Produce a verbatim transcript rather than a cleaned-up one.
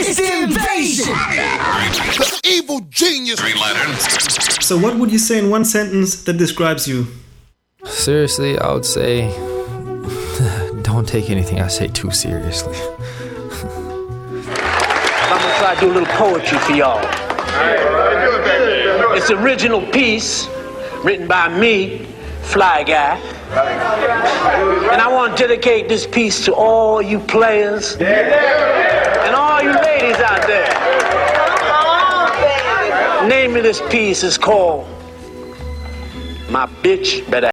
It's the invasion. The evil genius. Green Lantern. So what would you say in one sentence that describes you? Seriously, I would say, don't take anything I say too seriously. I'm gonna try to do a little poetry for y'all. It's an original piece written by me, Fly Guy. And I want to dedicate this piece to all you players and all you ladies out there. The name of this piece is called My Bitch Better